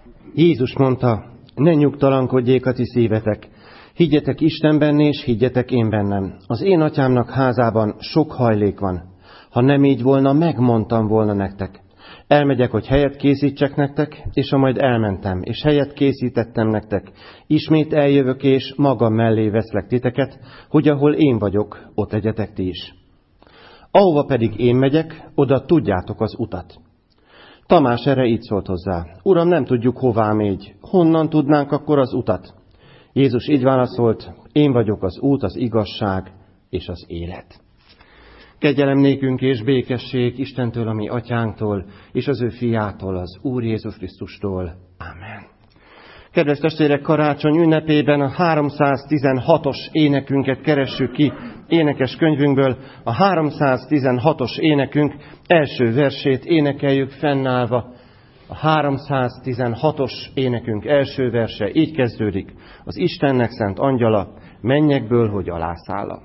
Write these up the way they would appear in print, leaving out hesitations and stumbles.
Jézus mondta, ne nyugtalankodjék a ti szívetek. Higgyetek Istenben, és higgyetek én bennem. Az én atyámnak házában sok hajlék van. Ha nem így volna, megmondtam volna nektek. Elmegyek, hogy helyet készítsek nektek, és ha majd elmentem, és helyet készítettem nektek, ismét eljövök, és magam mellé veszlek titeket, hogy ahol én vagyok, ott legyetek ti is. Ahova pedig én megyek, oda tudjátok az utat. Tamás erre így szólt hozzá, Uram, nem tudjuk, hová mégy, honnan tudnánk akkor az utat? Jézus így válaszolt, én vagyok az út, az igazság és az élet. Kegyelem nékünk és békesség Istentől, a mi atyánktól, és az ő fiától, az Úr Jézus Krisztustól. Amen. Kedves testvérek, karácsony ünnepében a 316-os énekünket keressük ki énekes könyvünkből. A 316-os énekünk első versét énekeljük fennállva. A 316-os énekünk első verse így kezdődik. Az Istennek szent angyala, mennyekből, hogy alászálla.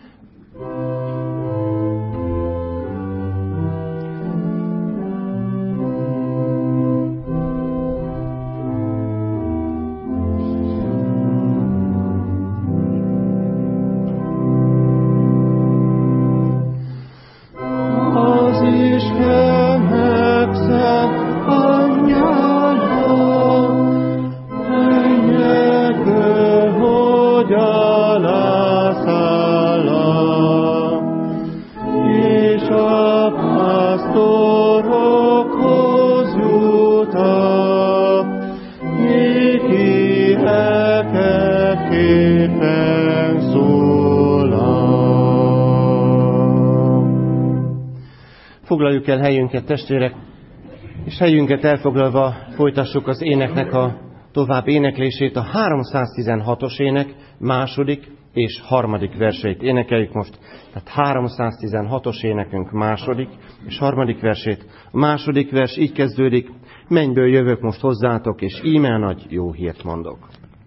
Foglaljuk el helyünket, testvérek, és helyünket elfoglalva folytassuk az éneknek a tovább éneklését. A 316-os ének második és harmadik verseit énekeljük most. Tehát 316-os énekünk második és harmadik versét. A második vers így kezdődik, mennyből jövök most hozzátok, és íme nagy jó hírt mondok.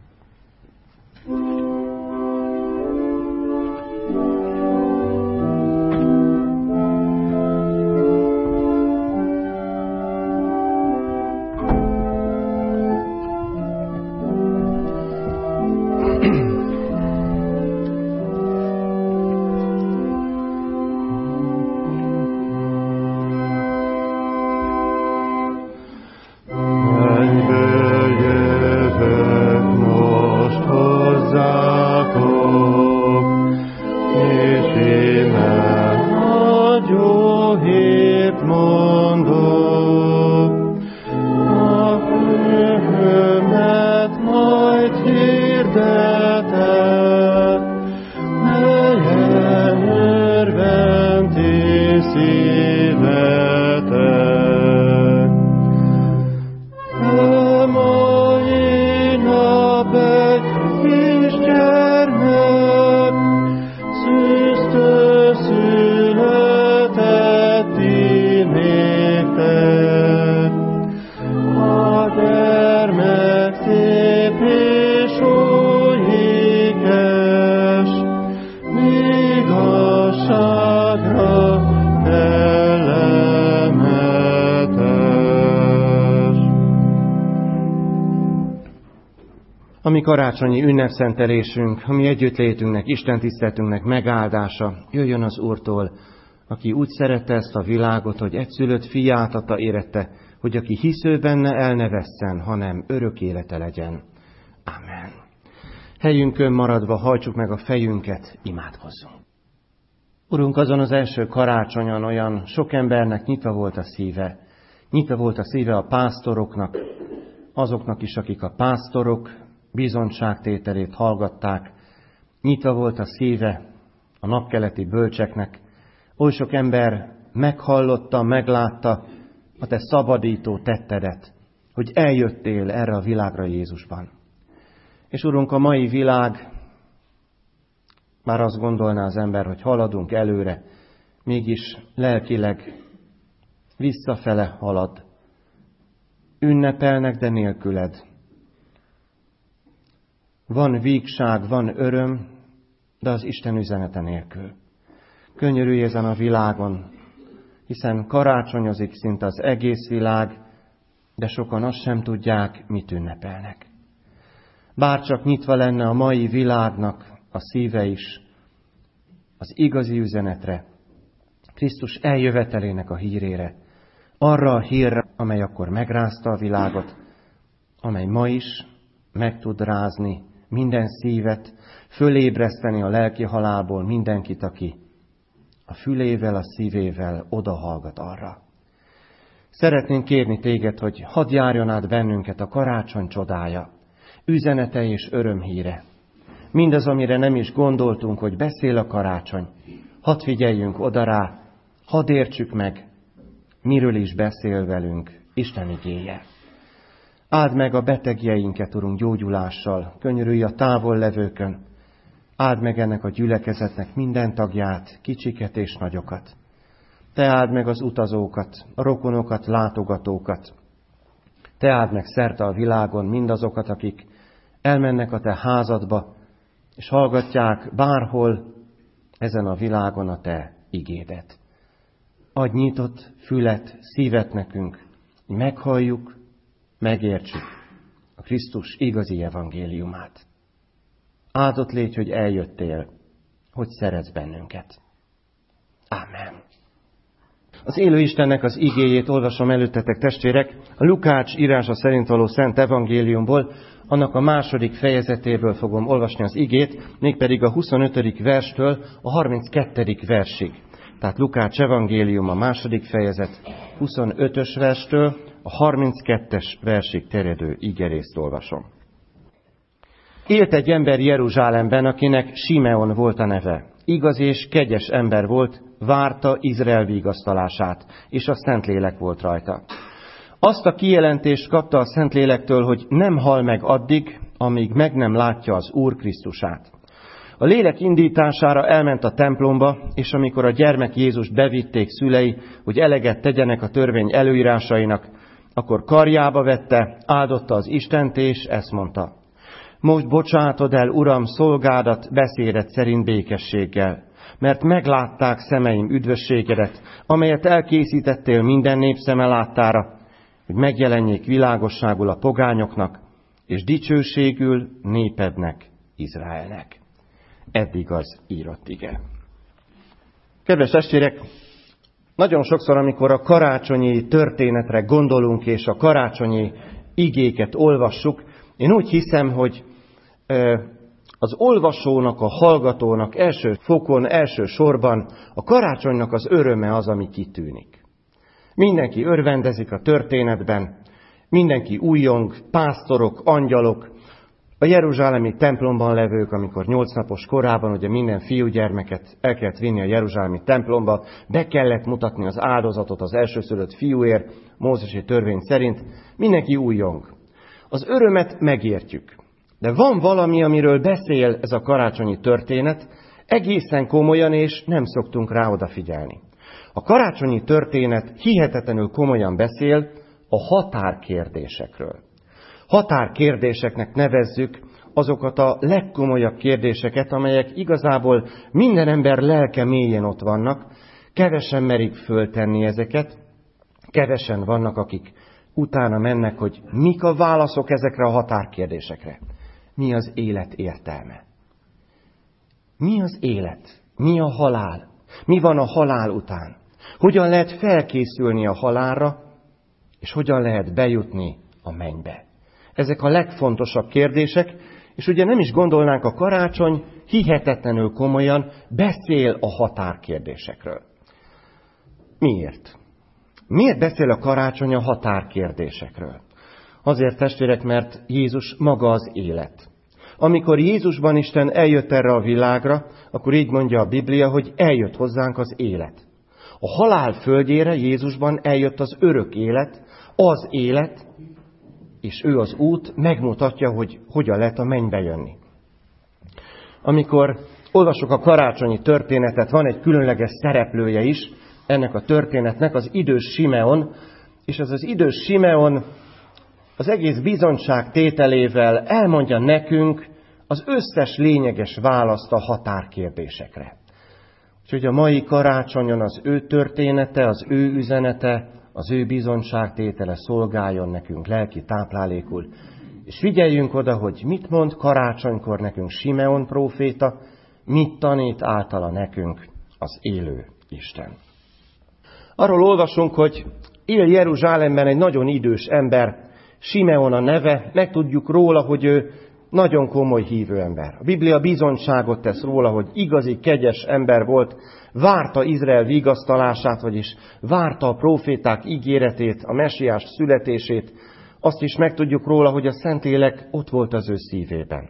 Ami karácsonyi ünnepszentelésünk, ami együttlétünknek, istentiszteletünknek megáldása, jöjjön az Úrtól, aki úgy szerette ezt a világot, hogy egyszülött fiát adta érette, hogy aki hisző benne el ne vesszen, hanem örök élete legyen. Amen. Helyünkön maradva hajtsuk meg a fejünket, imádkozzunk. Urunk, azon az első karácsonyon olyan sok embernek nyitva volt a szíve. Nyitva volt a szíve a pásztoroknak, azoknak is, akik a pásztorok bizonyságtételét hallgatták. Nyitva volt a szíve a napkeleti bölcseknek. Oly sok ember meghallotta, meglátta a te szabadító tettedet, hogy eljöttél erre a világra Jézusban. És Urunk, a mai világ, már azt gondolná az ember, hogy haladunk előre, mégis lelkileg visszafele halad. Ünnepelnek, de nélküled. Van vígság, van öröm, de az Isten üzenete nélkül. Könyörülj ezen a világon, hiszen karácsonyozik szinte az egész világ, de sokan azt sem tudják, mit ünnepelnek. Bárcsak nyitva lenne a mai világnak a szíve is az igazi üzenetre, Krisztus eljövetelének a hírére, arra a hírre, amely akkor megrázta a világot, amely ma is meg tud rázni minden szívet, fölébreszteni a lelki halálból mindenkit, aki a fülével, a szívével odahallgat arra. Szeretnénk kérni téged, hogy hadd járjon át bennünket a karácsony csodája, üzenete és örömhíre. Mindaz, amire nem is gondoltunk, hogy beszél a karácsony, hadd figyeljünk oda rá, hadd értsük meg, miről is beszél velünk Isten igéje. Áld meg a betegjeinket, Urunk, gyógyulással, könyörülj a távol levőkön, áld meg ennek a gyülekezetnek minden tagját, kicsiket és nagyokat. Te áld meg az utazókat, a rokonokat, látogatókat. Te áld meg szerte a világon mindazokat, akik elmennek a te házadba, és hallgatják bárhol ezen a világon a te igédet. Adj nyitott fület, szívet nekünk, hogy meghalljuk, megértsük a Krisztus igazi evangéliumát. Áldott légy, hogy eljöttél, hogy szeretsz bennünket. Ámen. Az élő Istennek az igéjét olvasom előttetek, testvérek, a Lukács írása szerint való Szent Evangéliumból, annak a 2. fejezetéből fogom olvasni az igét, mégpedig a 25. verstől a 32. versig. Tehát Lukács Evangélium a 2. fejezet 25-ös verstől a 32-es versig terjedő igerészt olvasom. Élt egy ember Jeruzsálemben, akinek Simeon volt a neve. Igaz és kegyes ember volt, várta Izrael vigasztalását, és a Szentlélek volt rajta. Azt a kijelentést kapta a Szentlélektől, hogy nem hal meg addig, amíg meg nem látja az Úr Krisztusát. A lélek indítására elment a templomba, és amikor a gyermek Jézust bevitték szülei, hogy eleget tegyenek a törvény előírásainak, akkor karjába vette, áldotta az Istent, és ezt mondta: most bocsátod el, Uram, szolgádat beszédet szerint békességgel, mert meglátták szemeim üdvösségedet, amelyet elkészítettél minden nép szeme láttára, hogy megjelenjék világosságul a pogányoknak, és dicsőségül népednek, Izraelnek. Eddig az írott ige. Kedves testvérek, nagyon sokszor, amikor a karácsonyi történetre gondolunk, és a karácsonyi igéket olvassuk, én úgy hiszem, hogy az olvasónak, a hallgatónak első fokon, első sorban a karácsonynak az öröme az, ami kitűnik. Mindenki örvendezik a történetben, mindenki újjong, pásztorok, angyalok, a jeruzsálemi templomban levők, amikor 8 napos korában ugye minden fiúgyermeket el kellett vinni a jeruzsálemi templomba, be kellett mutatni az áldozatot az elsőszülött fiúért, mózesi törvény szerint, mindenki újjong. Az örömet megértjük, de van valami, amiről beszél ez a karácsonyi történet, egészen komolyan, és nem szoktunk rá odafigyelni. A karácsonyi történet hihetetlenül komolyan beszél a határkérdésekről. Határkérdéseknek nevezzük azokat a legkomolyabb kérdéseket, amelyek igazából minden ember lelke mélyén ott vannak, kevesen merik föltenni ezeket, kevesen vannak, akik utána mennek, hogy mik a válaszok ezekre a határkérdésekre. Mi az élet értelme? Mi az élet? Mi a halál? Mi van a halál után? Hogyan lehet felkészülni a halálra, és hogyan lehet bejutni a mennybe? Ezek a legfontosabb kérdések, és ugye nem is gondolnánk, a karácsony hihetetlenül komolyan beszél a határkérdésekről. Miért? Miért beszél a karácsony a határkérdésekről? Azért, testvérek, mert Jézus maga az élet. Amikor Jézusban Isten eljött erre a világra, akkor így mondja a Biblia, hogy eljött hozzánk az élet. A halál földjére Jézusban eljött az örök élet, és ő az út, megmutatja, hogy hogyan lehet a mennybe jönni. Amikor olvasok a karácsonyi történetet, van egy különleges szereplője is ennek a történetnek, az idős Simeon, és ez az idős Simeon az egész bizonyság tételével elmondja nekünk az összes lényeges választ a határkérdésekre. Úgyhogy a mai karácsonyon az ő története, az ő üzenete az ő bizonyságtétele szolgáljon nekünk lelki táplálékul. És figyeljünk oda, hogy mit mond karácsonykor nekünk Simeon próféta, mit tanít általa nekünk az élő Isten. Arról olvasunk, hogy él Jeruzsálemben egy nagyon idős ember, Simeon a neve, megtudjuk róla, hogy ő nagyon komoly hívő ember. A Biblia bizonyságot tesz róla, hogy igazi, kegyes ember volt, várta Izrael vigasztalását, vagyis várta a próféták ígéretét, a mesiás születését. Azt is megtudjuk róla, hogy a Szentlélek ott volt az ő szívében.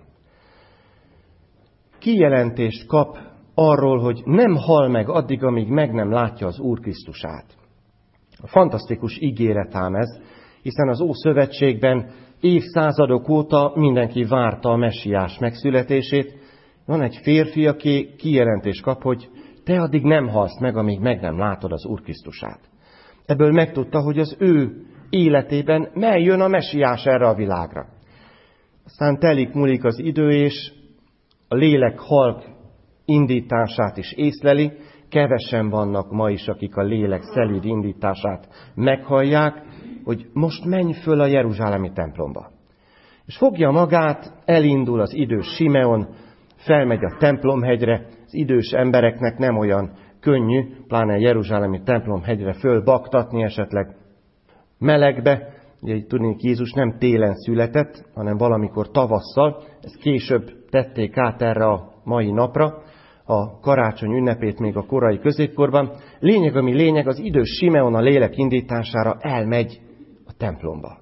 Kijelentést kap arról, hogy nem hal meg addig, amíg meg nem látja az Úr Krisztusát. Fantasztikus ígéret ám ez, hiszen az Ószövetségben évszázadok óta mindenki várta a mesiás megszületését. Van egy férfi, aki kijelentést kap, hogy te addig nem halsz meg, amíg meg nem látod az Úr Krisztusát. Ebből megtudta, hogy az ő életében jön a mesiás erre a világra. Aztán múlik az idő, és a lélek halk indítását is észleli. Kevesen vannak ma is, akik a lélek szelíd indítását meghallják, hogy most menj föl a jeruzsálemi templomba. És fogja magát, elindul az idős Simeon, felmegy a templomhegyre. Az idős embereknek nem olyan könnyű, pláne a jeruzsálemi templomhegyre fölbaktatni esetleg melegbe. Ugye tudni, Jézus nem télen született, hanem valamikor tavasszal. Ezt később tették át erre a mai napra, a karácsony ünnepét még a korai középkorban. Lényeg, ami lényeg, az idős Simeon a lélek indítására elmegy a templomba.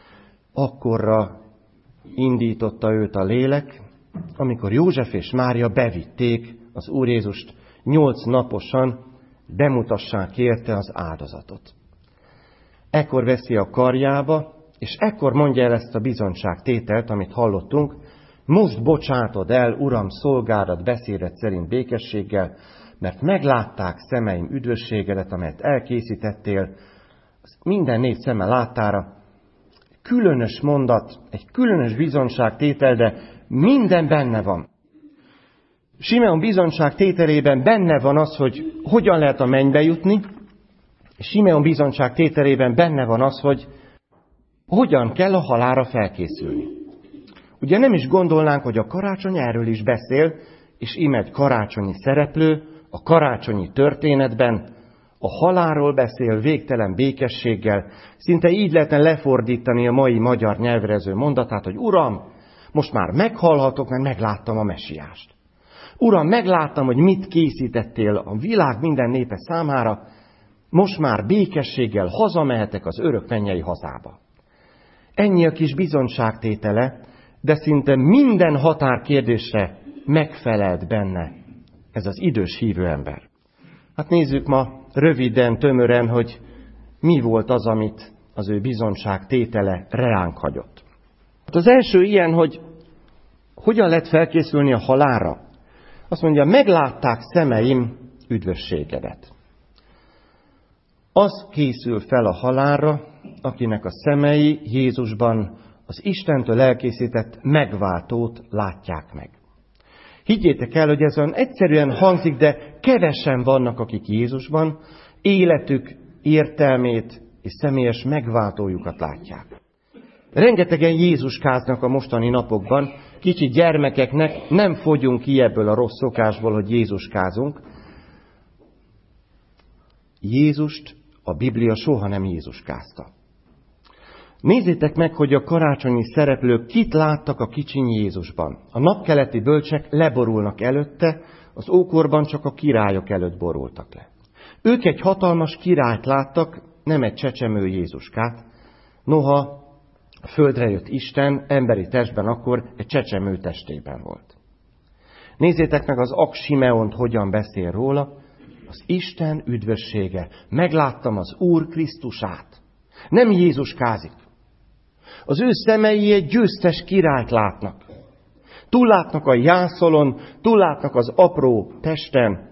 Akkorra indította őt a lélek, amikor József és Mária bevitték az Úr Jézust 8 naposan, bemutassák érte az áldozatot. Ekkor veszi a karjába, és ekkor mondja el ezt a bizonyságtételt, amit hallottunk. Most bocsátod el, Uram, szolgádat beszédet szerint békességgel, mert meglátták szemeim üdvösségedet, amelyet elkészítettél, minden nép szeme láttára. Különös mondat, egy különös bizonyságtétel, de minden benne van. Simeon bizonyságtételében benne van az, hogy hogyan lehet a mennybe jutni, és Simeon bizonyságtételében benne van az, hogy hogyan kell a halálra felkészülni. Ugye nem is gondolnánk, hogy a karácsony erről is beszél, és íme egy karácsonyi szereplő, a karácsonyi történetben a halálról beszél végtelen békességgel. Szinte így lehetne lefordítani a mai magyar nyelvrező mondatát, hogy Uram, most már meghalhatok, mert megláttam a mesiást. Uram, megláttam, hogy mit készítettél a világ minden népe számára, most már békességgel hazamehetek az örök mennyei hazába. Ennyi a kis bizonyságtétele, de szinte minden határkérdésre megfelelt benne ez az idős hívő ember. Hát nézzük ma röviden, tömören, hogy mi volt az, amit az ő bizonyságtétele reánk hagyott. Hát az első ilyen, hogy hogyan lehet felkészülni a halálra. Azt mondja, meglátták szemeim üdvösségedet. Az készül fel a halálra, akinek a szemei Jézusban az Istentől elkészített megváltót látják meg. Higgyétek el, hogy ez olyan egyszerűen hangzik, de kevesen vannak, akik Jézusban életük értelmét és személyes megváltójukat látják. Rengetegen Jézuskáznak a mostani napokban, kicsi gyermekeknek nem fogyunk ki ebből a rossz szokásból, hogy Jézuskázunk. Jézust a Biblia soha nem Jézuskázta. Nézzétek meg, hogy a karácsonyi szereplők kit láttak a kicsiny Jézusban. A napkeleti bölcsek leborulnak előtte, az ókorban csak a királyok előtt borultak le. Ők egy hatalmas királyt láttak, nem egy csecsemő Jézuskát. Noha a földre jött Isten, emberi testben akkor egy csecsemő testében volt. Nézzétek meg az Ak Simeont, hogyan beszél róla. Az Isten üdvössége. Megláttam az Úr Krisztusát. Nem Jézuskázik. Az ő szemei egy győztes királyt látnak. Túllátnak a jászolon, túllátnak az apró testen.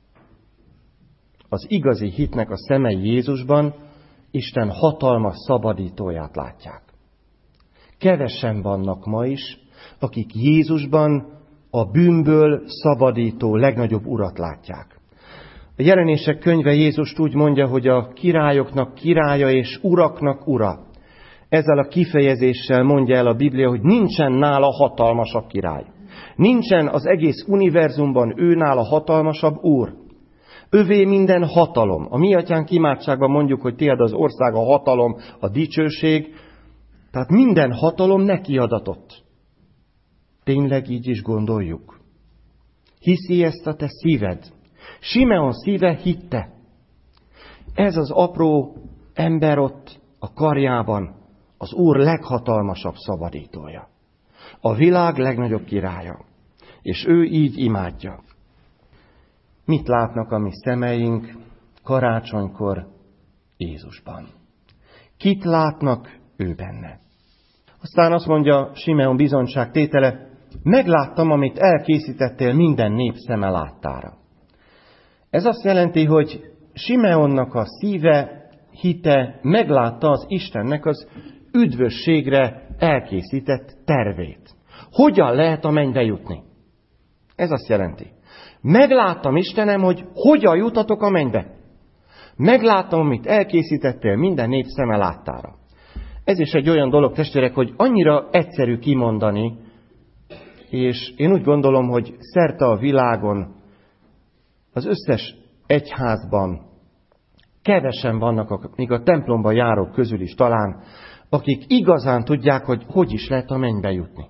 Az igazi hitnek a szemei Jézusban Isten hatalmas szabadítóját látják. Kevesen vannak ma is, akik Jézusban a bűnből szabadító legnagyobb urat látják. A Jelenések könyve Jézust úgy mondja, hogy a királyoknak királya és uraknak ura. Ezzel a kifejezéssel mondja el a Biblia, hogy nincsen nála hatalmasabb király. Nincsen az egész univerzumban ő nála hatalmasabb úr. Övé minden hatalom. A mi atyánk imádságban mondjuk, hogy tiéd az ország, a hatalom, a dicsőség. Tehát minden hatalom neki adatott. Tényleg így is gondoljuk. Hiszi ezt a te szíved? Simeon szíve hitte. Ez az apró ember ott a karjában az Úr leghatalmasabb szabadítója. A világ legnagyobb királya. És ő így imádja. Mit látnak a mi szemeink karácsonykor Jézusban? Kit látnak ő benne? Aztán azt mondja Simeon bizonyságtétele, megláttam, amit elkészítettél minden nép szeme láttára. Ez azt jelenti, hogy Simeonnak a szíve, hite meglátta az Istennek az üdvösségre elkészített tervét. Hogyan lehet a mennybe jutni? Ez azt jelenti. Megláttam, Istenem, hogy hogyan jutatok a mennybe. Megláttam, amit elkészítettél minden nép szeme láttára. Ez is egy olyan dolog, testvérek, hogy annyira egyszerű kimondani, és én úgy gondolom, hogy szerte a világon, az összes egyházban kevesen vannak, még a templomba járók közül is talán, akik igazán tudják, hogy hogy is lehet a mennybe jutni.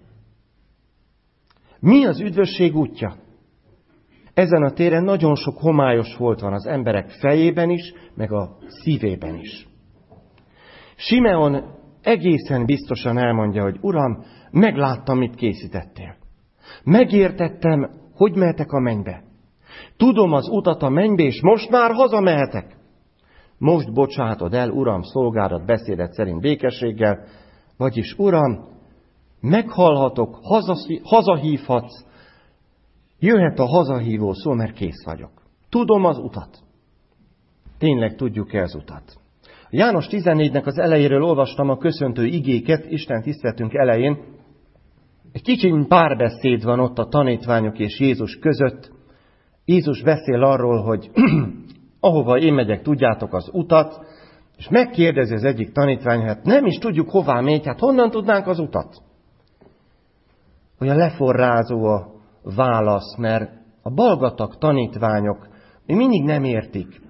Mi az üdvösség útja? Ezen a téren nagyon sok homályos volt van az emberek fejében is, meg a szívében is. Simeon egészen biztosan elmondja, hogy Uram, megláttam, mit készítettél. Megértettem, hogy mehetek a mennybe. Tudom az utat a mennybe, és most már hazamehetek. Most bocsátod el, Uram, szolgálat beszédet szerint békességgel, vagyis Uram, meghallhatok, hazahívhatsz, jöhet a hazahívó szó, mert kész vagyok. Tudom az utat. Tényleg tudjuk-e az utat? János 14-nek az elejéről olvastam a köszöntő igéket, Isten tiszteletünk elején. Egy kicsi párbeszéd van ott a tanítványok és Jézus között. Jézus beszél arról, hogy ahova én megyek, tudjátok az utat, és megkérdezi az egyik tanítvány, hát nem is tudjuk, hová megy, hát honnan tudnánk az utat? Olyan leforrázó a válasz, mert a balgatag tanítványok még mindig nem értik.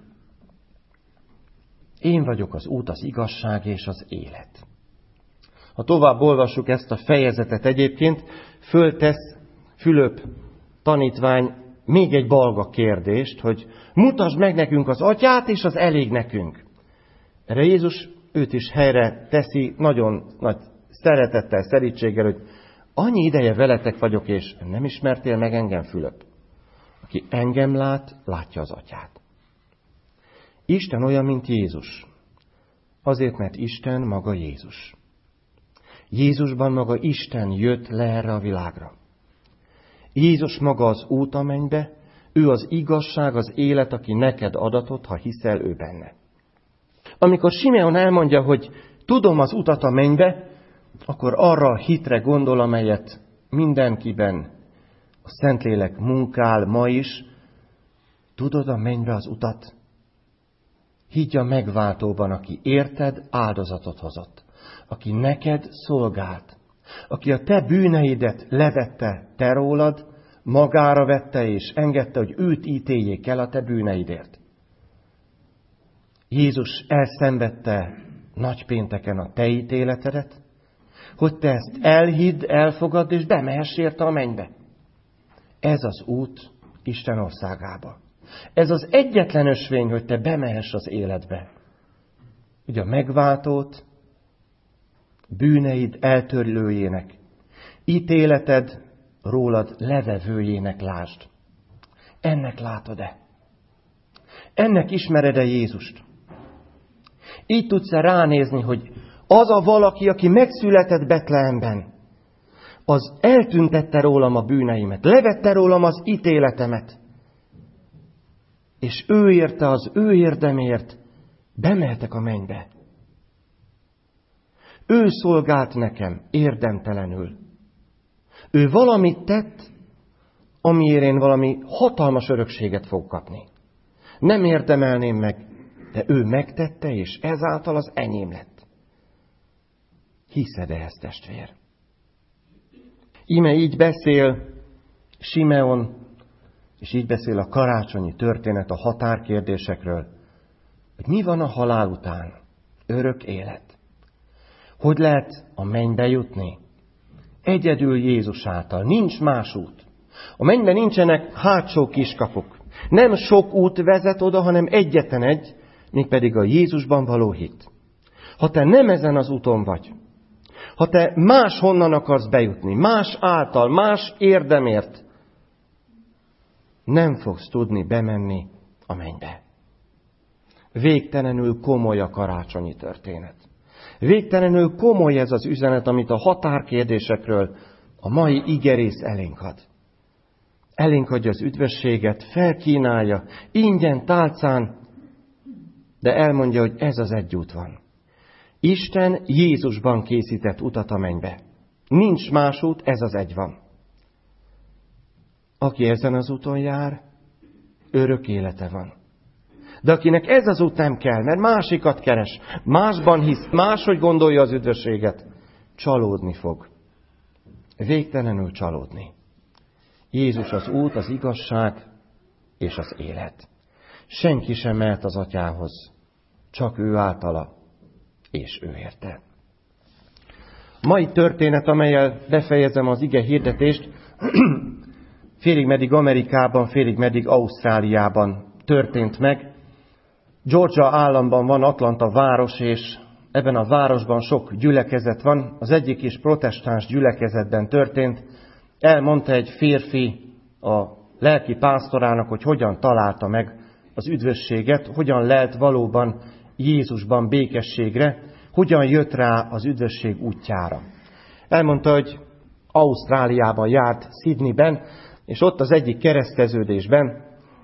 Én vagyok az út, az igazság és az élet. Ha tovább olvassuk ezt a fejezetet egyébként, föltesz Fülöp tanítvány még egy balga kérdést, hogy mutasd meg nekünk az atyát, és az elég nekünk. Erre Jézus őt is helyre teszi, nagyon nagy szeretettel, szerítséggel, hogy annyi ideje veletek vagyok, és nem ismertél meg engem, Fülöp. Aki engem lát, látja az atyát. Isten olyan, mint Jézus. Azért, mert Isten maga Jézus. Jézusban maga Isten jött le erre a világra. Jézus maga az út a mennybe, ő az igazság, az élet, aki neked adatot, ha hiszel ő benne. Amikor Simeon elmondja, hogy tudom az utat a mennybe, akkor arra a hitre gondol, amelyet mindenkiben a Szentlélek munkál ma is. Tudod a mennybe az utat? Higgy a megváltóban, aki érted áldozatot hozott, aki neked szolgált, aki a te bűneidet levette te rólad, magára vette és engedte, hogy őt ítéljék el a te bűneidért. Jézus elszenvedte nagypénteken a te ítéletedet, hogy te ezt elhidd, elfogadd és bemehess érte a mennybe. Ez az út Isten országába. Ez az egyetlen ösvény, hogy te bemehess az életbe. Ugye a megváltót, bűneid eltörlőjének, ítéleted rólad levevőjének lásd. Ennek látod-e? Ennek ismered-e Jézust? Így tudsz-e ránézni, hogy az a valaki, aki megszületett Betlehemben, az eltüntette rólam a bűneimet, levette rólam az ítéletemet, és ő érte az ő érdemért, bemehetek a mennybe. Ő szolgált nekem érdemtelenül. Ő valamit tett, amiért én valami hatalmas örökséget fog kapni. Nem érdemelném meg, de ő megtette, és ezáltal az enyém lett. Hiszed ehhez, testvér? Íme így beszél Simeon, és így beszél a karácsonyi történet a határkérdésekről, hogy mi van a halál után? Örök élet. Hogy lehet a mennybe jutni? Egyedül Jézus által. Nincs más út. A mennyben nincsenek hátsó kiskapuk. Nem sok út vezet oda, hanem egyetlen egy, mégpedig a Jézusban való hit. Ha te nem ezen az úton vagy, ha te máshonnan akarsz bejutni, más által, más érdemért, nem fogsz tudni bemenni a mennybe. Végtelenül komoly a karácsonyi történet. Végtelenül komoly ez az üzenet, amit a határkérdésekről a mai igerész elénk ad. Elénk adja az üdvösséget, felkínálja, ingyen, tálcán, de elmondja, hogy ez az egy út van. Isten Jézusban készített utat a mennybe. Nincs más út, ez az egy van. Aki ezen az úton jár, örök élete van. De akinek ez az út nem kell, mert másikat keres, másban hisz, máshogy gondolja az üdvösséget, csalódni fog. Végtelenül csalódni. Jézus az út, az igazság és az élet. Senki sem mehet az Atyához, csak ő általa, és ő érte. Mai történet, amellyel befejezem az ige hirdetést, félig meddig Amerikában, félig meddig Ausztráliában történt meg. Georgia államban van Atlanta város, és ebben a városban sok gyülekezet van. Az egyik is protestáns gyülekezetben történt. Elmondta egy férfi a lelki pásztorának, hogy hogyan találta meg az üdvösséget, hogyan lelt valóban Jézusban békességre, hogyan jött rá az üdvösség útjára. Elmondta, hogy Ausztráliában járt, Sydneyben, és ott az egyik kereszteződésben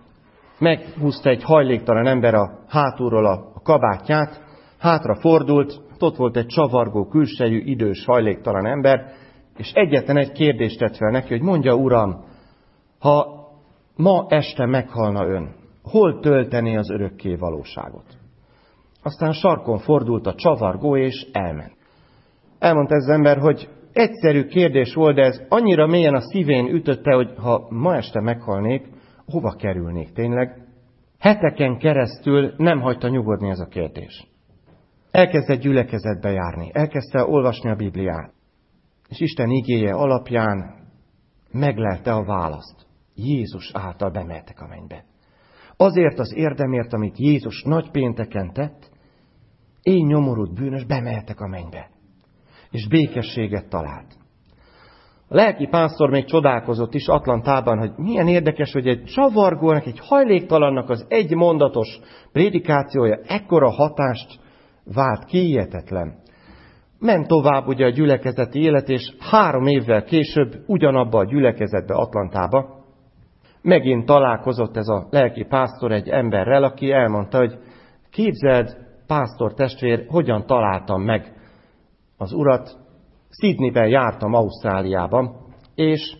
meghúzta egy hajléktalan ember a hátulról a kabátját, hátra fordult, ott volt egy csavargó külsejű, idős hajléktalan ember, és egyetlen egy kérdést tett fel neki, hogy mondja, Uram, ha ma este meghalna ön, hol töltené az örökké valóságot? Aztán sarkon fordult a csavargó, és elment. Elmondta ez az ember, hogy egyszerű kérdés volt, de ez annyira mélyen a szívén ütötte, hogy ha ma este meghalnék, hova kerülnék tényleg? Heteken keresztül nem hagyta nyugodni ez a kérdés. Elkezdett gyülekezetbe járni, elkezdte olvasni a Bibliát. És Isten igéje alapján meglelte a választ. Jézus által bemehetek a mennybe. Azért az érdemért, amit Jézus nagypénteken tett, én nyomorult bűnös bemehetek a mennybe. És békességet talált. A lelki pásztor még csodálkozott is Atlantában, hogy milyen érdekes, hogy egy csavargónak, egy hajléktalannak az egy mondatos prédikációja ekkora hatást vált ki, hihetetlen. Ment tovább ugye a gyülekezeti élet, és 3 évvel később ugyanabba a gyülekezetbe, Atlantába megint találkozott ez a lelki pásztor egy emberrel, aki elmondta, hogy képzeld, pásztor testvér, hogyan találtam meg az Urat. Sydneyben jártam, Ausztráliában, és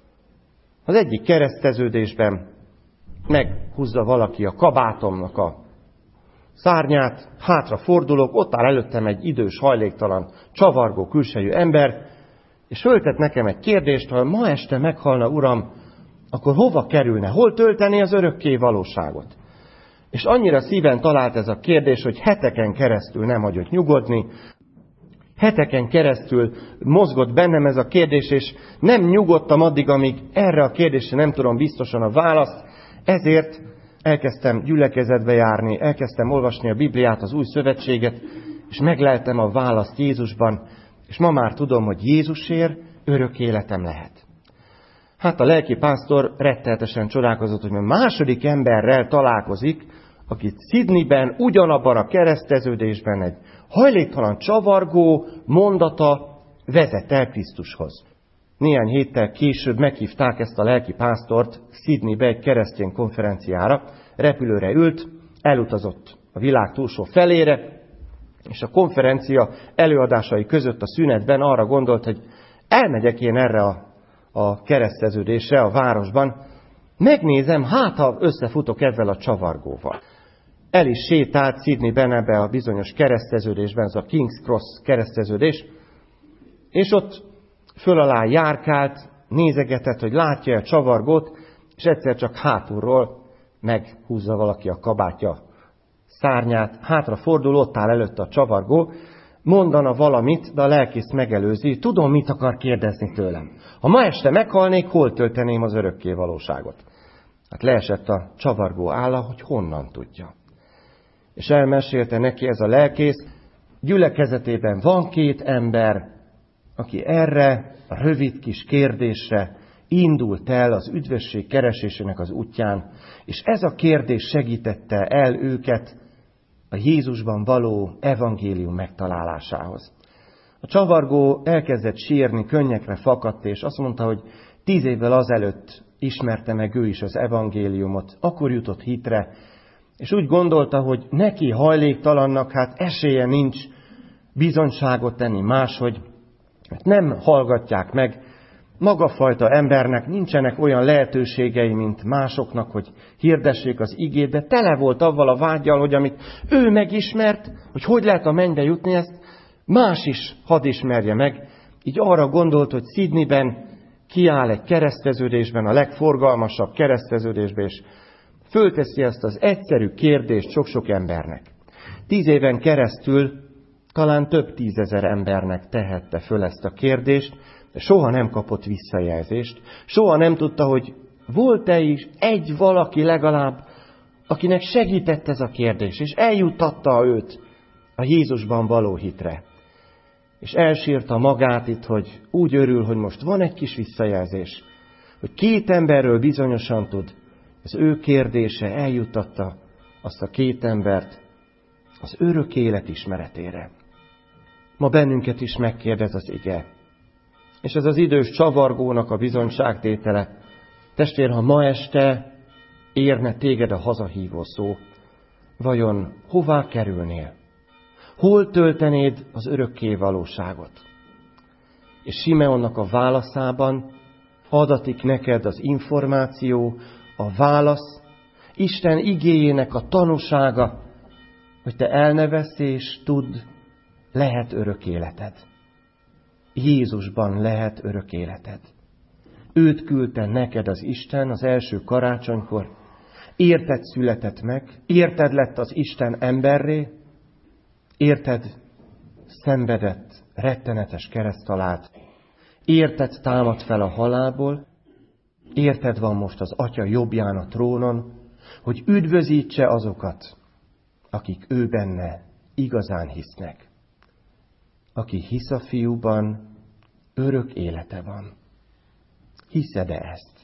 az egyik kereszteződésben meghúzza valaki a kabátomnak a szárnyát, hátra fordulok, ott áll előttem egy idős, hajléktalan, csavargó külsejű ember, és föltett nekem egy kérdést, ha ma este meghalna, Uram, akkor hova kerülne, hol töltené az örökké valóságot? És annyira szíven talált ez a kérdés, hogy heteken keresztül nem hagyott nyugodni, heteken keresztül mozgott bennem ez a kérdés, és nem nyugodtam addig, amíg erre a kérdésre nem tudom biztosan a választ, ezért elkezdtem gyülekezetbe járni, elkezdtem olvasni a Bibliát, az Új Szövetséget, és megleltem a választ Jézusban, és ma már tudom, hogy Jézusért örök életem lehet. Hát a lelki pásztor rettenetesen csodálkozott, hogy a második emberrel találkozik, akit Sydneyben, ugyanabban a kereszteződésben egy hajléktalan csavargó mondata vezet el Krisztushoz. Néhány héttel később meghívták ezt a lelki pásztort Sydneybe egy keresztény konferenciára, repülőre ült, elutazott a világ túlsó felére, és a konferencia előadásai között a szünetben arra gondolt, hogy elmegyek én erre a kereszteződésre a városban, Megnézem, hát ha összefutok ezzel a csavargóval. El is sétált Sydneyben ebbe a bizonyos kereszteződésben, ez a King's Cross kereszteződés, és ott föl alá járkált, nézegetett, hogy látja a csavargót, és egyszer csak hátulról meghúzza valaki a kabátja szárnyát, hátra fordul, ott áll előtte a csavargó, mondana valamit, de a lelkész megelőzi, tudom, mit akar kérdezni tőlem. Ha ma este meghalnék, hol tölteném az örökké valóságot? Hát leesett a csavargó álla, hogy honnan tudja. És elmesélte neki ez a lelkész, gyülekezetében van 2 ember, aki erre a rövid kis kérdésre indult el az üdvösség keresésének az útján, és ez a kérdés segítette el őket a Jézusban való evangélium megtalálásához. A csavargó elkezdett sírni, könnyekre fakadt, és azt mondta, hogy 10 évvel azelőtt ismerte meg ő is az evangéliumot, akkor jutott hitre, és úgy gondolta, hogy neki hajléktalannak hát esélye nincs bizonyságot tenni máshogy, mert nem hallgatják meg, magafajta embernek nincsenek olyan lehetőségei, mint másoknak, hogy hirdessék az igét, de tele volt avval a vággyal, hogy amit ő megismert, hogy lehet a mennybe jutni, ezt más is hadd ismerje meg. Így arra gondolt, hogy Sydneyben kiáll egy kereszteződésben, a legforgalmasabb kereszteződésben, és fölteszi ezt az egyszerű kérdést sok-sok embernek. 10 éven keresztül talán több 10 000 embernek tehette föl ezt a kérdést, de soha nem kapott visszajelzést, soha nem tudta, hogy volt-e is egy valaki legalább, akinek segített ez a kérdés, és eljuttatta őt a Jézusban való hitre. És elsírta magát itt, hogy úgy örül, hogy most van egy kis visszajelzés, hogy 2 emberről bizonyosan tud, az ő kérdése eljuttatta azt a 2 embert az örök élet ismeretére. Ma bennünket is megkérdez az ige. És ez az idős csavargónak a bizonyságtétele. Testvér, ha ma este érne téged a hazahívó szó, vajon hová kerülnél? Hol töltenéd az örökké valóságot? És Simeonnak a válaszában adatik neked az információ, a válasz, Isten igéjének a tanúsága, hogy te elnevezsz és tudd, lehet örök életed. Jézusban lehet örök életed. Őt küldte neked az Isten az első karácsonykor. Érted született meg, érted lett az Isten emberré, érted szenvedett rettenetes kereszthalált, érted támad fel a halálból, érted van most az Atya jobbján a trónon, hogy üdvözítse azokat, akik ő benne igazán hisznek. Aki hisz a Fiúban, örök élete van. Hiszed-e ezt?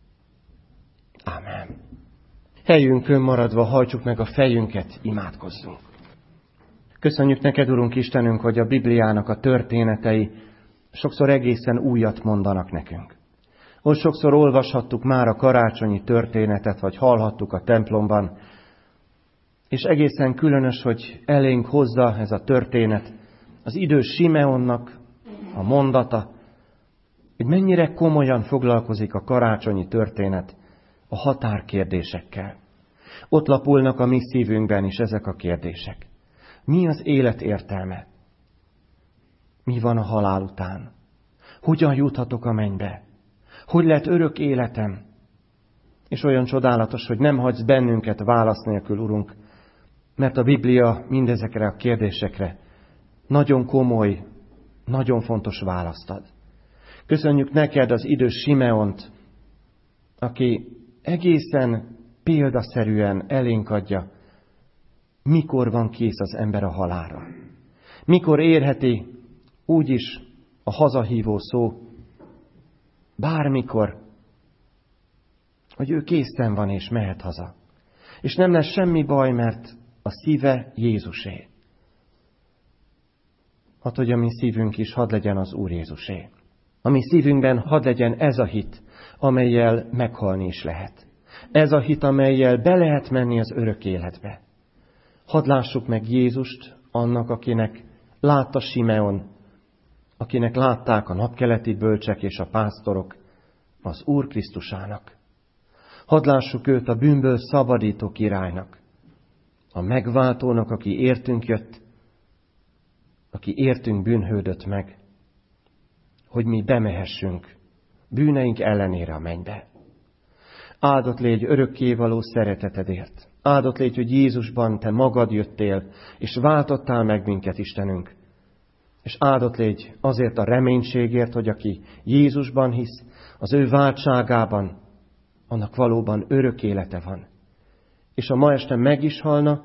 Ámen. Helyünkön maradva hajtsuk meg a fejünket, imádkozzunk. Köszönjük neked, Urunk Istenünk, hogy a Bibliának a történetei sokszor egészen újat mondanak nekünk. Hogy sokszor olvashattuk már a karácsonyi történetet, vagy hallhattuk a templomban, és egészen különös, hogy elénk hozza ez a történet az idős Simeonnak a mondata, hogy mennyire komolyan foglalkozik a karácsonyi történet a határkérdésekkel. Ott lapulnak a mi szívünkben is ezek a kérdések. Mi az élet értelme? Mi van a halál után? Hogyan juthatok a mennybe? Hogy lehet örök életem? És olyan csodálatos, hogy nem hagysz bennünket válasz nélkül, Urunk, mert a Biblia mindezekre a kérdésekre nagyon komoly, nagyon fontos választ ad. Köszönjük neked az idős Simeont, aki egészen példaszerűen elénk adja, mikor van kész az ember a halálra. Mikor érheti úgyis a hazahívó szó, bármikor, hogy ő készen van és mehet haza. És nem lesz semmi baj, mert a szíve Jézusé. Hadd, hogy a mi szívünk is hadd legyen az Úr Jézusé. A mi szívünkben hadd legyen ez a hit, amellyel meghalni is lehet. Ez a hit, amellyel be lehet menni az örök életbe. Hadd lássuk meg Jézust annak, akinek látta Simeon, akinek látták a napkeleti bölcsek és a pásztorok, az Úr Krisztusának. Hadd lássuk őt a bűnből szabadító királynak, a megváltónak, aki értünk jött, aki értünk bűnhődött meg, hogy mi bemehessünk bűneink ellenére a mennybe. Áldott légy örökkévaló szeretetedért. Áldott légy, hogy Jézusban te magad jöttél, és váltottál meg minket, Istenünk. És áldott légy azért a reménységért, hogy aki Jézusban hisz, az ő váltságában, annak valóban örök élete van. És ha ma este meg is halna,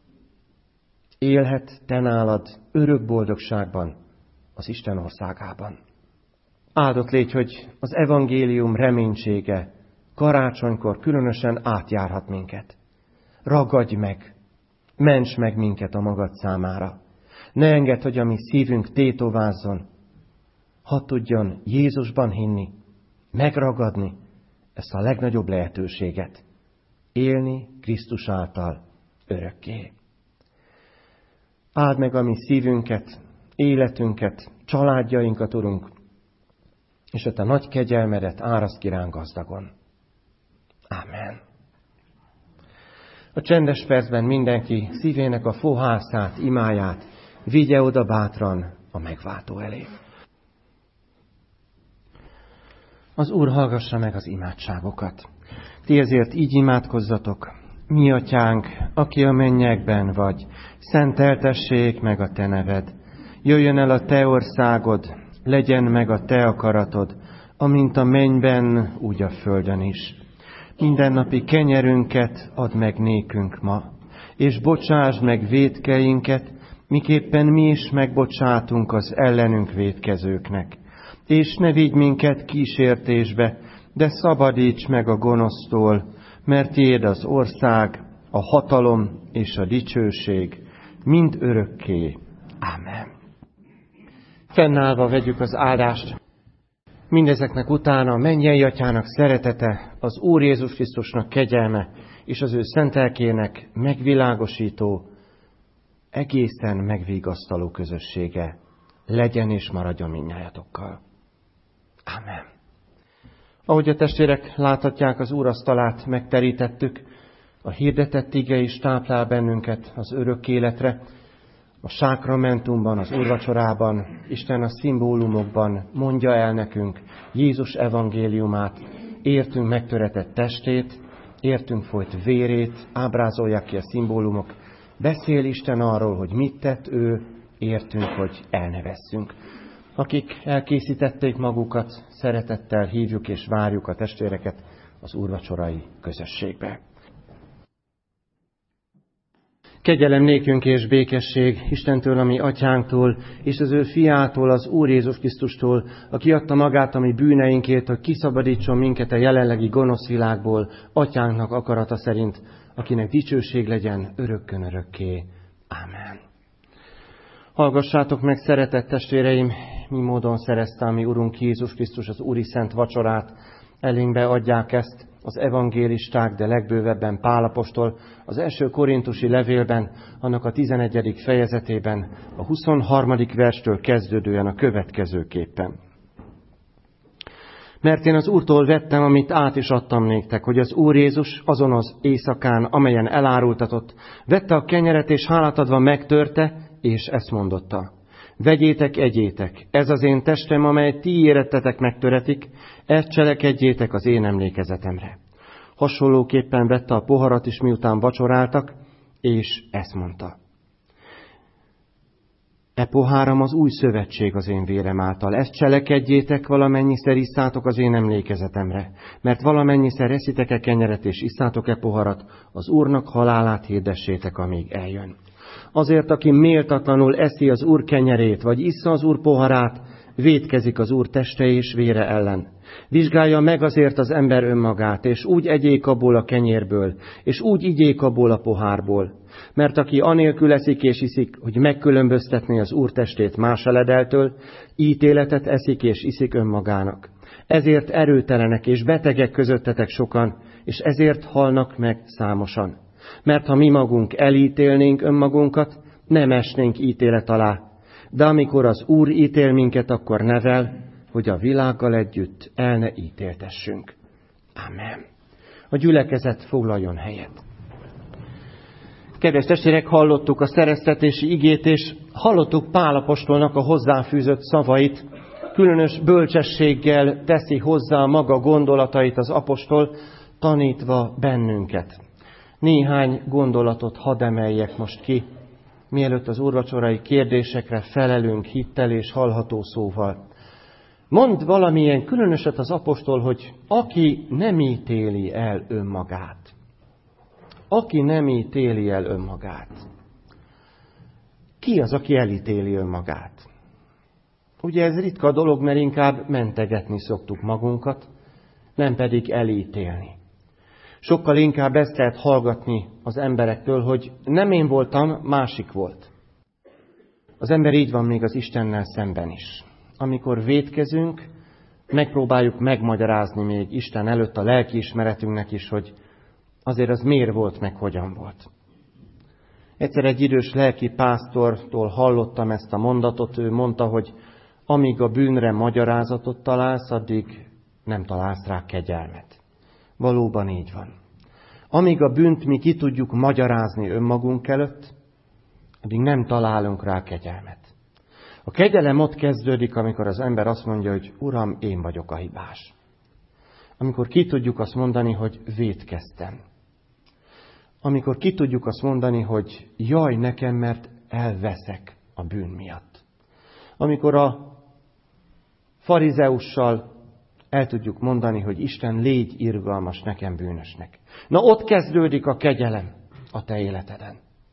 élhet te nálad örök boldogságban, az Isten országában. Áldott légy, hogy az evangélium reménysége karácsonykor különösen átjárhat minket. Ragadj meg, ments meg minket a magad számára. Ne engedd, hogy a mi szívünk tétovázzon. Hadd tudjon Jézusban hinni, megragadni ezt a legnagyobb lehetőséget. Élni Krisztus által örökké. Áld meg a mi szívünket, életünket, családjainkat, Urunk, és a te nagy kegyelmedet áraszt ki ránk gazdagon. Ámen. A csendes percben mindenki szívének a fohászát, imáját vigye oda bátran a megváltó elé. Az Úr hallgassa meg az imádságokat. Ti ezért így imádkozzatok. Mi atyánk, aki a mennyekben vagy, szenteltessék meg a te neved. Jöjjön el a te országod, legyen meg a te akaratod, amint a mennyben, úgy a földön is. Mindennapi kenyerünket add meg nékünk ma, és bocsásd meg vétkeinket, miképpen mi is megbocsátunk az ellenünk vétkezőknek. És ne vigy minket kísértésbe, de szabadíts meg a gonosztól, mert tiéd az ország, a hatalom és a dicsőség, mind örökké. Ámen. Fennállva vegyük az áldást. Mindezeknek utána a mennyei atyának szeretete, az Úr Jézus Krisztusnak kegyelme, és az ő szent lelkének megvilágosító, egészen megvigasztaló közössége legyen és maradjon mindnyájatokkal. Ámen. Ahogy a testvérek láthatják, az Úr asztalát megterítettük, a hirdetett ige is táplál bennünket az örök életre. A sákramentumban, az úrvacsorában, Isten a szimbólumokban mondja el nekünk Jézus evangéliumát, értünk megtöretett testét, értünk folyt vérét, ábrázolják ki a szimbólumok. Beszél Isten arról, hogy mit tett ő, értünk, hogy elnevezzünk. Akik elkészítették magukat, szeretettel hívjuk és várjuk a testvéreket az úrvacsorai közösségbe. Kegyelem nékünk és békesség Istentől, a mi atyánktól, és az ő fiától, az Úr Jézus Krisztustól, aki adta magát a mi bűneinkért, hogy kiszabadítson minket a jelenlegi gonosz világból, atyánknak akarata szerint, akinek dicsőség legyen örökkön örökké. Ámen. Hallgassátok meg, szeretett testvéreim, mi módon szerezte a mi Urunk Jézus Krisztus az Úri Szent Vacsorát. Elénkbe adják ezt az evangélisták, de legbővebben Pál apostol az első korintusi levélben, annak a 11. fejezetében, a 23. verstől kezdődően a következőképpen. Mert én az Úrtól vettem, amit át is adtam néktek, hogy az Úr Jézus azon az éjszakán, amelyen elárultatott, vette a kenyeret és hálát adva megtörte, és ezt mondotta: vegyétek, egyétek, ez az én testem, amely ti érettetek megtöretik, ezt cselekedjétek az én emlékezetemre. Hasonlóképpen vette a poharat is, miután vacsoráltak, és ezt mondta: e poháram az új szövetség az én vérem által, ezt cselekedjétek, valamennyiszer isszátok az én emlékezetemre, mert valamennyiszer eszitek-e kenyeret és isszátok-e poharat, az Úrnak halálát hirdessétek, amíg eljön. Azért, aki méltatlanul eszi az Úr kenyerét, vagy issza az Úr poharát, vétkezik az Úr teste és vére ellen. Vizsgálja meg azért az ember önmagát, és úgy egyék abból a kenyérből, és úgy igyék abból a pohárból. Mert aki anélkül eszik és iszik, hogy megkülönböztetné az Úr testét más eledeltől, ítéletet eszik és iszik önmagának. Ezért erőtelenek és betegek közöttetek sokan, és ezért halnak meg számosan. Mert ha mi magunk elítélnénk önmagunkat, nem esnénk ítélet alá. De amikor az Úr ítél minket, akkor nevel, hogy a világgal együtt el ne ítéltessünk. Amen. A gyülekezet foglaljon helyet. Kedves testvérek, hallottuk a szereztetési igét, és hallottuk Pál apostolnak a hozzáfűzött szavait. Különös bölcsességgel teszi hozzá maga gondolatait az apostol, tanítva bennünket. Néhány gondolatot hadd emeljek most ki, mielőtt az úrvacsorai kérdésekre felelünk hittel és hallható szóval. Mond valamilyen különöset az apostol, hogy aki nem ítéli el önmagát. Aki nem ítéli el önmagát. Ki az, aki elítéli önmagát? Ugye ez ritka dolog, mert inkább mentegetni szoktuk magunkat, nem pedig elítélni. Sokkal inkább ezt lehet hallgatni az emberektől, hogy nem én voltam, másik volt. Az ember így van még az Istennel szemben is. Amikor vétkezünk, megpróbáljuk megmagyarázni még Isten előtt a lelkiismeretünknek is, hogy azért az miért volt, meg hogyan volt. Egyszer egy idős lelki pásztortól hallottam ezt a mondatot, ő mondta, hogy amíg a bűnre magyarázatot találsz, addig nem találsz rá kegyelmet. Valóban így van. Amíg a bűnt mi ki tudjuk magyarázni önmagunk előtt, addig nem találunk rá kegyelmet. A kegyelem ott kezdődik, amikor az ember azt mondja, hogy Uram, én vagyok a hibás. Amikor ki tudjuk azt mondani, hogy vétkeztem. Amikor ki tudjuk azt mondani, hogy jaj nekem, mert elveszek a bűn miatt. Amikor a farizeussal el tudjuk mondani, hogy Isten, légy irgalmas nekem bűnösnek. Na ott kezdődik a kegyelem a te életeden.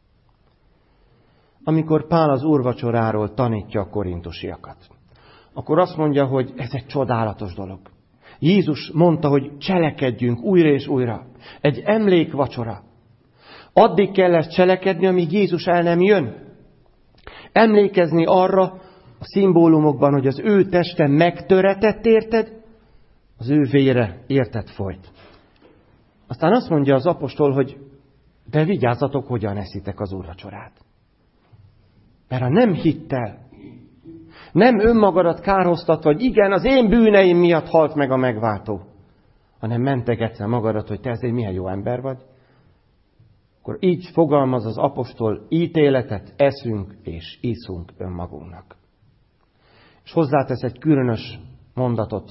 Amikor Pál az úrvacsoráról tanítja a korintusiakat, akkor azt mondja, hogy ez egy csodálatos dolog. Jézus mondta, hogy cselekedjünk újra és újra. Egy emlékvacsora. Addig kell ezt cselekedni, amíg Jézus el nem jön. Emlékezni arra a szimbólumokban, hogy az ő teste megtöretett, érted? Az ő vére érted folyt. Aztán azt mondja az apostol, hogy de vigyázzatok, hogyan eszitek az úrvacsorát. Mert ha nem hittel, nem önmagadat kárhoztatva, hogy igen, az én bűneim miatt halt meg a megváltó, hanem mentegetsz magadat, hogy te ez egy milyen jó ember vagy, akkor így fogalmaz az apostol, ítéletet eszünk és iszunk önmagunknak. És hozzátesz egy különös mondatot,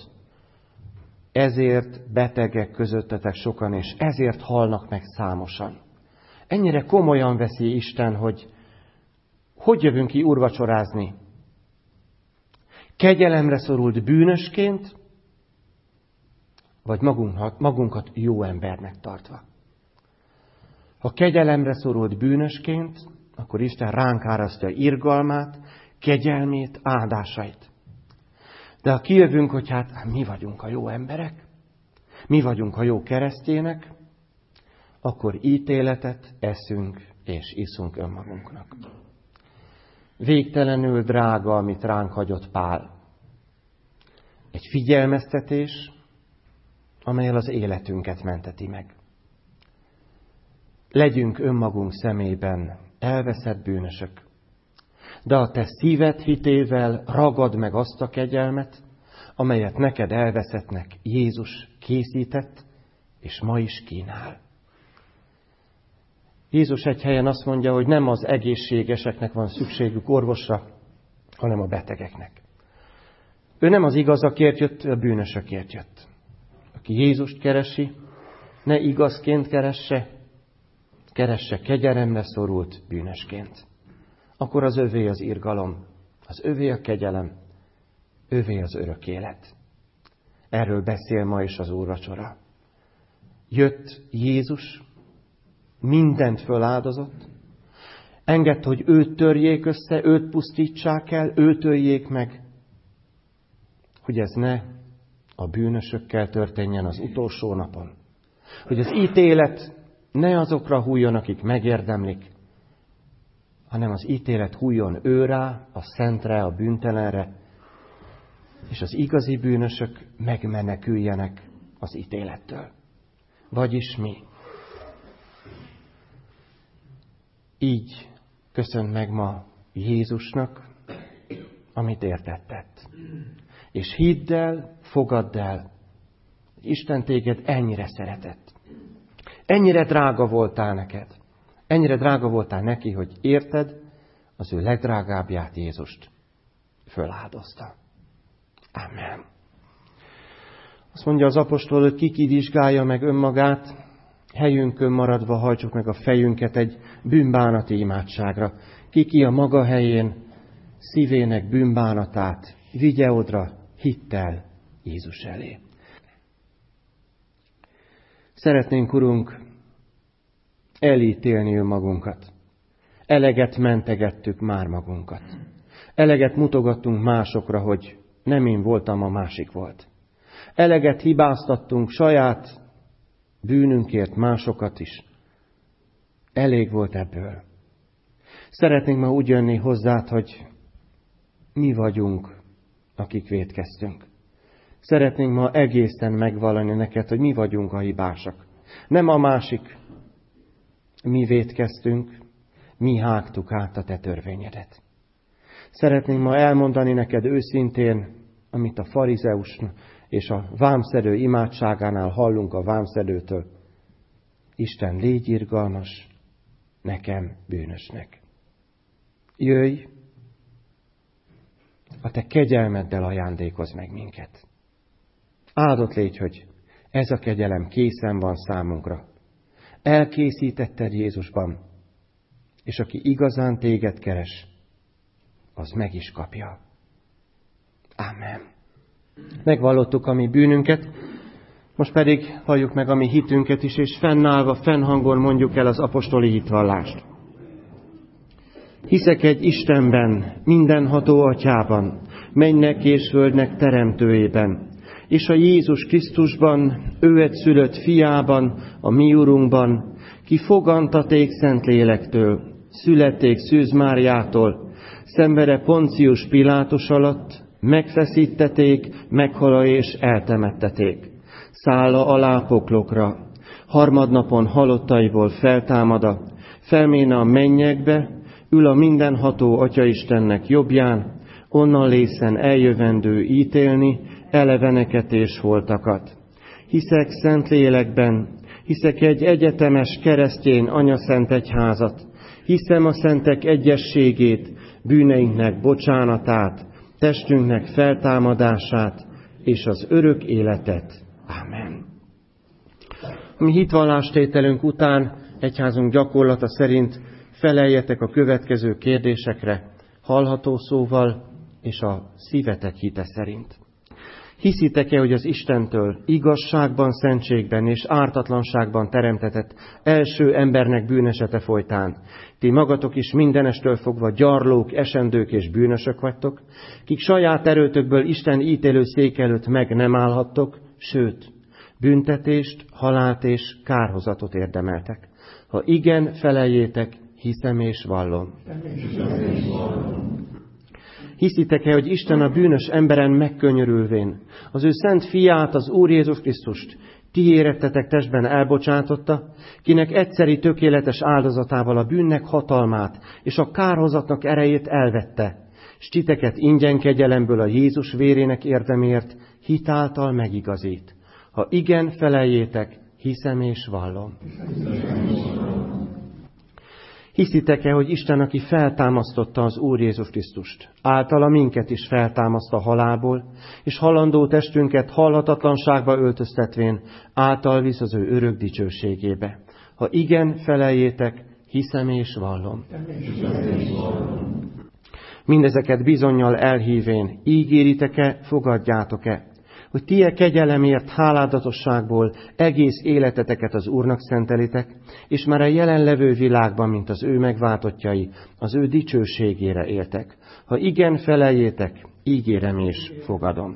ezért betegek közöttetek sokan, és ezért halnak meg számosan. Ennyire komolyan veszi Isten, hogy jövünk ki úrvacsorázni? Kegyelemre szorult bűnösként, vagy magunkat jó embernek tartva. Ha kegyelemre szorult bűnösként, akkor Isten ránk árasztja irgalmát, kegyelmét, áldásait. De ha kijövünk, hogy hát mi vagyunk a jó emberek, mi vagyunk a jó keresztjének, akkor ítéletet eszünk és iszunk önmagunknak. Végtelenül drága, amit ránk hagyott Pál. Egy figyelmeztetés, amellyel az életünket menteti meg. Legyünk önmagunk szemében elveszett bűnösök. De a te szíved hitével ragad meg azt a kegyelmet, amelyet neked elveszettnek Jézus készített, és ma is kínál. Jézus egy helyen azt mondja, hogy nem az egészségeseknek van szükségük orvosra, hanem a betegeknek. Ő nem az igazakért jött, a bűnösökért jött. Aki Jézust keresi, ne igazként keresse kegyelemre szorult bűnösként. Akkor az övé az irgalom, az övé a kegyelem, övé az örök élet. Erről beszél ma is az úrvacsora. Jött Jézus, mindent föláldozott, engedte, hogy őt törjék össze, őt pusztítsák el, őt öljék meg, hogy ez ne a bűnösökkel történjen az utolsó napon. Hogy az ítélet ne azokra hújjon, akik megérdemlik, hanem az ítélet hújjon őrá, a szentre, a bűntelenre, és az igazi bűnösök megmeneküljenek az ítélettől. Vagyis mi. Így köszön meg ma Jézusnak, amit értettett. És hidd el, fogadd el, Isten téged ennyire szeretett. Ennyire drága voltál neked. Ennyire drága voltál neki, hogy érted, az ő legdrágábbját, Jézust föláldozta. Amen. Azt mondja az apostol, hogy ki vizsgálja meg önmagát, helyünkön maradva hajtsuk meg a fejünket egy bűnbánati imádságra. Ki a maga helyén szívének bűnbánatát vigye odra hittel Jézus elé. Szeretnénk, Urunk, elítélni önmagunkat. Eleget mentegettük már magunkat. Eleget mutogattunk másokra, hogy nem én voltam, a másik volt. Eleget hibáztattunk saját bűnünkért másokat is. Elég volt ebből. Szeretnénk ma úgy jönni hozzád, hogy mi vagyunk, akik vétkeztünk. Szeretnénk ma egészen megvallani neked, hogy mi vagyunk a hibásak. Nem a másik. Mi vétkeztünk, mi hágtuk át a te törvényedet. Szeretnénk ma elmondani neked őszintén, amit a farizeus és a vámszedő imádságánál hallunk a vámszedőtől. Isten, légy irgalmas nekem, bűnösnek. Jöjj, a te kegyelmeddel ajándékozz meg minket. Áldott légy, hogy ez a kegyelem készen van számunkra. Elkészítetted Jézusban, és aki igazán téged keres, az meg is kapja. Amen. Megvallottuk a mi bűnünket, most pedig halljuk meg a mi hitünket is, és fennállva, fennhangon mondjuk el az apostoli hitvallást. Hiszek egy Istenben, mindenható Atyában, mennek és földnek teremtőjében, és a Jézus Krisztusban, ő egyszülött fiában, a mi Urunkban, ki fogantaték Szentlélektől, születték Szűz Máriától, szenvede Poncius Pilátus alatt, megfeszítették, meghala és eltemetteték. Szálla alá poklokra, harmadnapon halottaiból feltámada, felméne a mennyekbe, ül a mindenható Atya-Istennek jobbján, onnan lészen eljövendő ítélni eleveneket és holtakat. Hiszek Szentlélekben, hiszek egy egyetemes keresztény anyaszent egyházat, hiszem a szentek egyességét, bűneinknek bocsánatát, testünknek feltámadását és az örök életet. Amen. A mi hitvallástételünk után egyházunk gyakorlata szerint feleljetek a következő kérdésekre, hallható szóval és a szívetek hite szerint. Hiszitek-e, hogy az Istentől igazságban, szentségben és ártatlanságban teremtetett első embernek bűnesete folytán ti magatok is mindenestől fogva gyarlók, esendők és bűnösök vagytok, kik saját erőtökből Isten ítélő szék előtt meg nem állhattok, sőt, büntetést, halált és kárhozatot érdemeltek. Ha igen, feleljétek, hiszem és vallom. Hiszitek-e, hogy Isten a bűnös emberen megkönyörülvén az ő szent fiát, az Úr Jézus Krisztust ti érettetek testben elbocsátotta, kinek egyszeri tökéletes áldozatával a bűnnek hatalmát és a kárhozatnak erejét elvette, s titeket ingyen kegyelemből a Jézus vérének érdemért hitáltal megigazít. Ha igen, feleljétek, hiszem és vallom. Hiszitek-e, hogy Isten, aki feltámasztotta az Úr Jézus Krisztust, általa minket is feltámaszt a halálból, és halandó testünket halhatatlanságba öltöztetvén, által visz az ő örök dicsőségébe. Ha igen, feleljétek, hiszem és vallom. Mindezeket bizonnyal elhívén, ígéritek-e, fogadjátok-e, hogy ti kegyelemért, háládatosságból egész életeteket az Úrnak szentelitek, és már a jelenlevő világban, mint az ő megváltottjai, az ő dicsőségére éltek. Ha igen, feleljétek, ígérem és fogadom.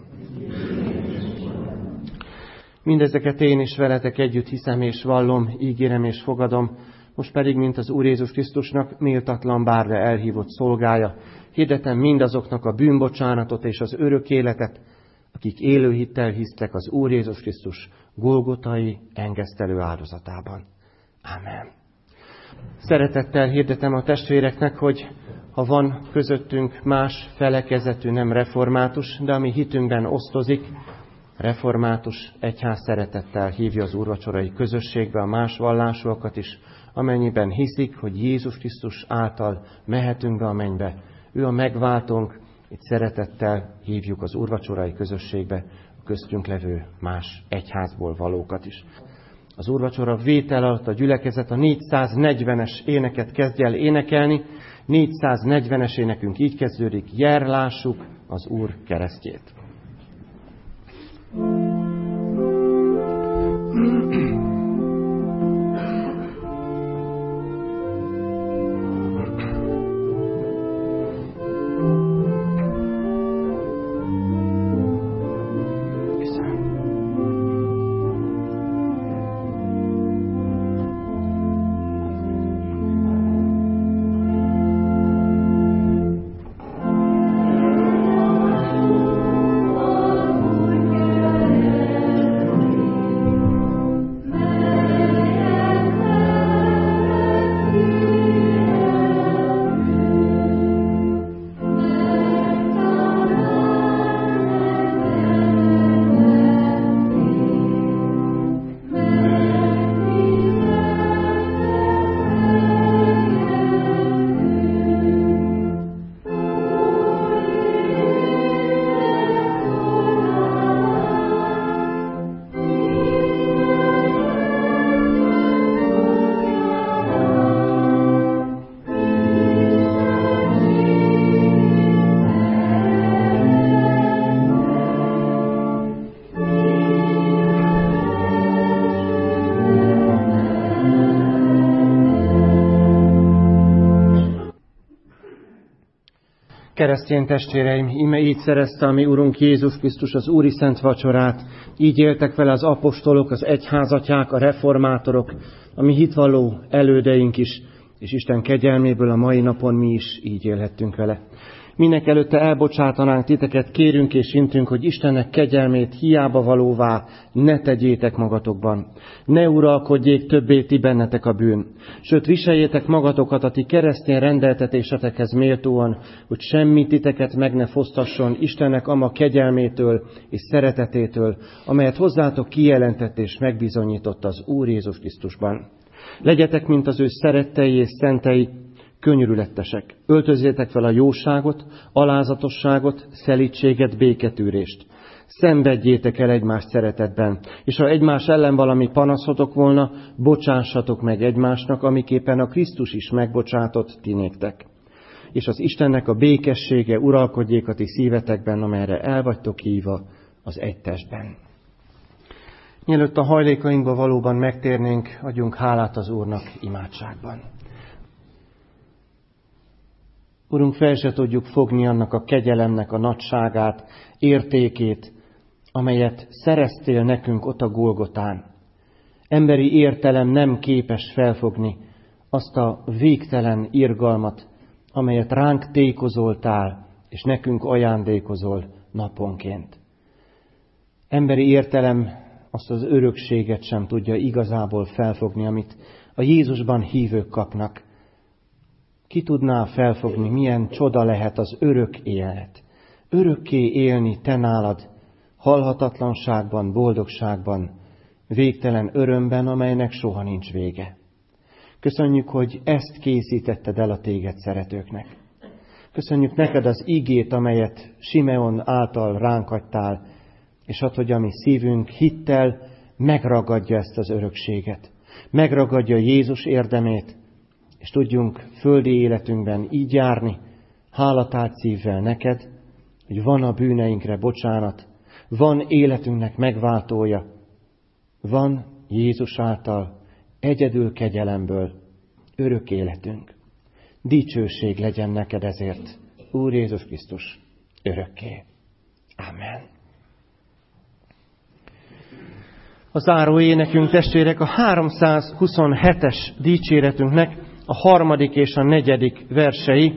Mindezeket én is veletek együtt hiszem és vallom, ígérem és fogadom, most pedig, mint az Úr Jézus Krisztusnak méltatlan bárra elhívott szolgája, hirdetem mindazoknak a bűnbocsánatot és az örök életet, akik élő hittel hisztek az Úr Jézus Krisztus golgotai engesztelő áldozatában. Amen. Szeretettel hirdetem a testvéreknek, hogy ha van közöttünk más felekezetű, nem református, de ami hitünkben osztozik, református egyház szeretettel hívja az úrvacsorai közösségbe a más vallásúakat is, amennyiben hiszik, hogy Jézus Krisztus által mehetünk be a mennybe. Ő a megváltónk, itt szeretettel hívjuk az úrvacsorai közösségbe a köztünk levő más egyházból valókat is. Az úrvacsora vétel alatt a gyülekezet a 440-es éneket kezdje el énekelni. 440-es énekünk így kezdődik: Jel, lássuk az Úr keresztjét. Keresztény testvéreim, íme így szerezte a mi Urunk Jézus Krisztus az Úri Szent Vacsorát. Így éltek vele az apostolok, az egyházatyák, a reformátorok, a mi hitvalló elődeink is, és Isten kegyelméből a mai napon mi is így élhettünk vele. Mindenek előtte elbocsátanánk titeket, kérünk és intünk, hogy Istennek kegyelmét hiába valóvá ne tegyétek magatokban. Ne uralkodjék többé ti bennetek a bűn. Sőt, viseljétek magatokat a ti keresztény rendeltetésetekhez méltóan, hogy semmi titeket meg ne fosztasson Istennek ama kegyelmétől és szeretetétől, amelyet hozzátok kijelentett és megbizonyított az Úr Jézus Krisztusban. Legyetek, mint az ő szerettei és szentei, könyörületesek. Öltözzétek fel a jóságot, alázatosságot, szelídséget, béketűrést. Szenvedjétek el egymást szeretetben, és ha egymás ellen valami panaszotok volna, bocsássatok meg egymásnak, amiképpen a Krisztus is megbocsátott ti néktek. És az Istennek a békessége uralkodjék a ti szívetekben, amelyre el vagytok hívva az egy testben. Mielőtt a hajlékainkba valóban megtérnénk, adjunk hálát az Úrnak imádságban. Urunk, fel se tudjuk fogni annak a kegyelemnek a nagyságát, értékét, amelyet szereztél nekünk ott a Golgotán. Emberi értelem nem képes felfogni azt a végtelen irgalmat, amelyet ránk tékozoltál, és nekünk ajándékozol naponként. Emberi értelem azt az örökséget sem tudja igazából felfogni, amit a Jézusban hívők kapnak. Ki tudná felfogni, milyen csoda lehet az örök élet? Örökké élni te nálad, halhatatlanságban, boldogságban, végtelen örömben, amelynek soha nincs vége. Köszönjük, hogy ezt készítetted el a téged szeretőknek. Köszönjük neked az ígét, amelyet Simeon által ránk adtál, és add, hogy a mi szívünk hittel megragadja ezt az örökséget. Megragadja Jézus érdemét, és tudjunk földi életünkben így járni, hálatált szívvel neked, hogy van a bűneinkre bocsánat, van életünknek megváltója, van Jézus által egyedül kegyelemből örök életünk. Dicsőség legyen neked ezért, Úr Jézus Krisztus, örökké. Amen. A záró énekünk, testvérek, a 327-es dicséretünknek a 3. és a 4. versei.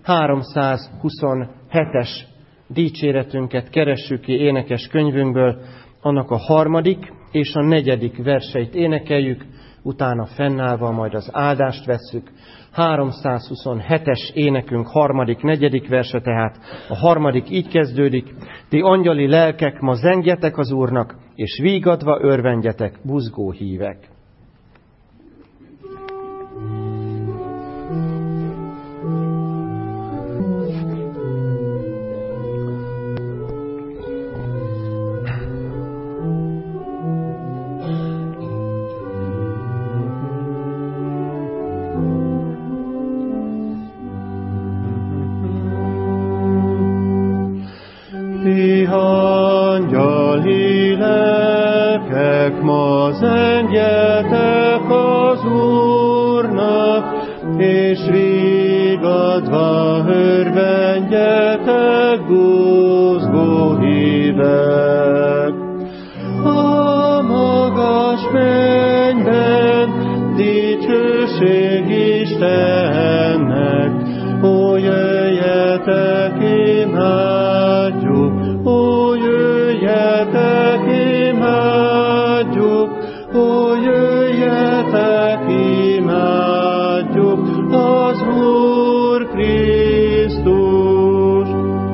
327-es dicséretünket keressük ki énekes könyvünkből, annak a 3. és a 4. verseit énekeljük. utána fennállva majd az áldást vesszük. 327-es énekünk 3.-4. verse tehát. A 3. így kezdődik. Ti angyali lelkek, ma zengjetek az Úrnak, és vígadva örvendjetek, buzgó hívek. Angyali lelkek, ma zengjetek az Úrnak, és vígadva örvendjetek, buzgó hívek. A magas mennyben dicsőség Istennek, ó, jöjjetek, imádjuk, ó, jöjjetek, imádjuk, ó, jöjjetek, imádjuk az Úr Krisztus.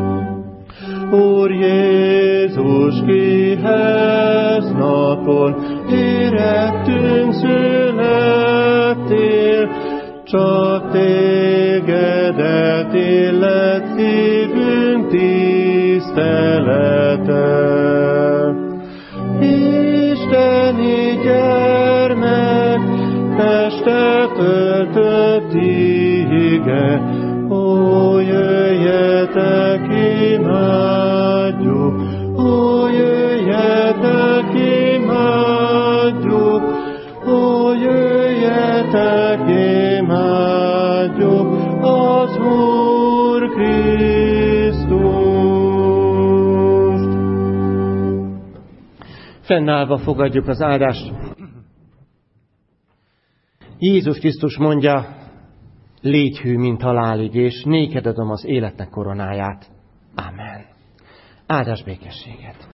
Úr Jézus, kihez napon érettünk születtél, csak tégedet illet szívünk tisztelete. Isteni gyermek, testet öltött ige, ó, jöjjetek, imádjuk, ó, jöjjetek, imádjuk, ó, jöjjetek, imádjuk az Úr Krisztust. Fennállva fogadjuk az áldást. Jézus Krisztus mondja, légy hű, mint halálig, és néked adom az életnek koronáját. Amen. Áldás békességet!